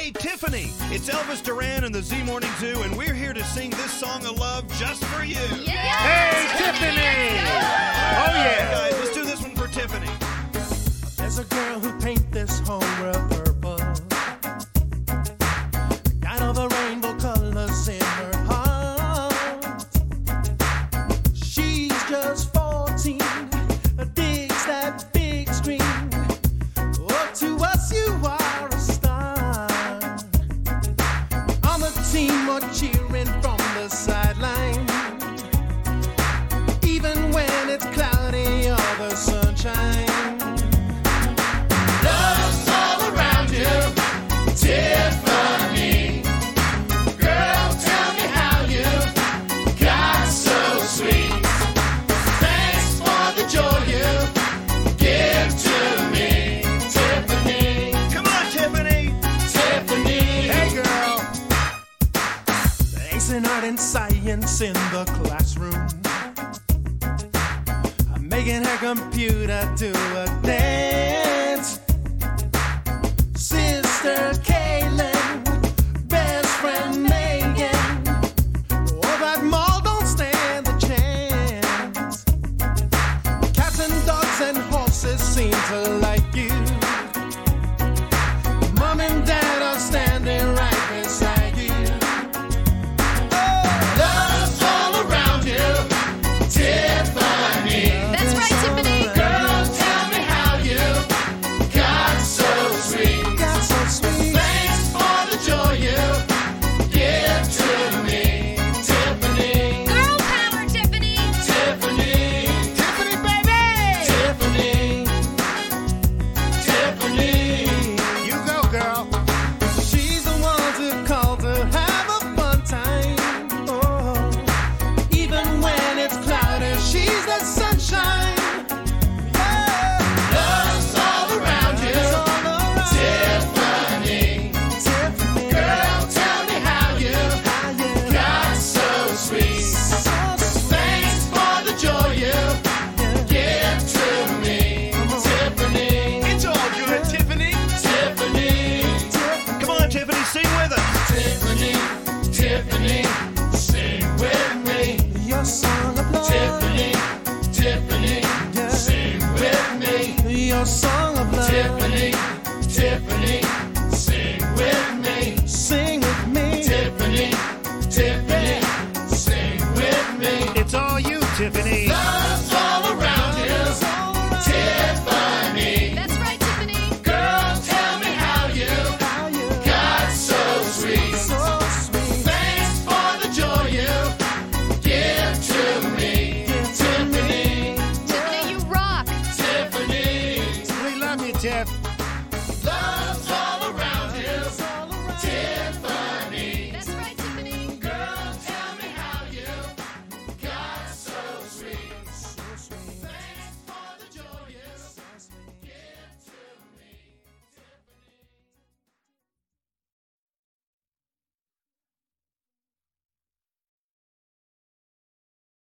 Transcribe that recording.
Hey, Tiffany, it's Elvis Duran and the Z Morning Zoo, and we're here to sing this song of love just for you. Yeah. Hey, Tiffany! Oh, yeah. Guys, let's do this one for Tiffany. There's a girl who paints this whole world purple. Got all the rainbow colors in her heart. She's just 14, digs that big screen. Oh, to us you are a star. On the team or cheering from the sideline. Even when it's cloudy or the sunshine. Love's all around you, Tiffany. Girl, tell me how you got so sweet. Thanks for the joy you give to me, Tiffany. Come on, Tiffany. Tiffany. Hey, girl. Thanks in art and science in the classroom. I'm making her computer do a dance. Sister Kaylin, best friend Megan. Oh, that mall don't stand a chance. Cats and dogs and horses seem to like you. Mom and dad are standing right beside you. Love's all around you, Tiffany. That's right, Tiffany. Girl, tell me how you got so sweet. Got so sweet. Thanks for the joy you give to me, Tiffany. Girl power, Tiffany. Tiffany. Tiffany, baby! Tiffany. Tiffany. You go, girl. She's the one to call to have a fun time. Oh, even when it's cloudy, she's the sunshine. Yeah. Love's all around you, Tiffany. Girl, tell me how you got so sweet. Thanks for the joy you give to me, Tiffany. It's all good, Tiffany. Tiffany. Come on, Tiffany, sing with us. Tiffany, Tiffany, sing with me your song of love. Tiffany, Tiffany, sing with me your song of love. Tiffany, Tiffany, sing with me. Sing with me. Tiffany, Tiffany, sing with me. It's all you, Tiffany. Love